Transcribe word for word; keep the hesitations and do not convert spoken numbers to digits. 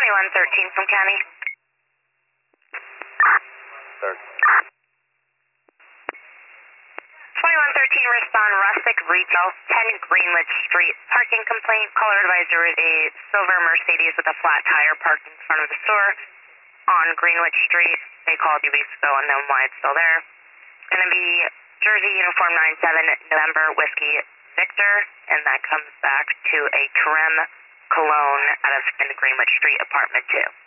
twenty-one thirteen from County. Third. twenty-one thirteen, respond Rustic Retail, ten Greenwich Street. Parking complaint. Caller advisor is a silver Mercedes with a flat tire parked in front of the store on Greenwich Street. They called you weeks ago, unknown why it's still there. Going to be Jersey Uniform nine seven November Whiskey Victor, and that comes back to a Karem Cologne out of Greenwich Street, apartment two.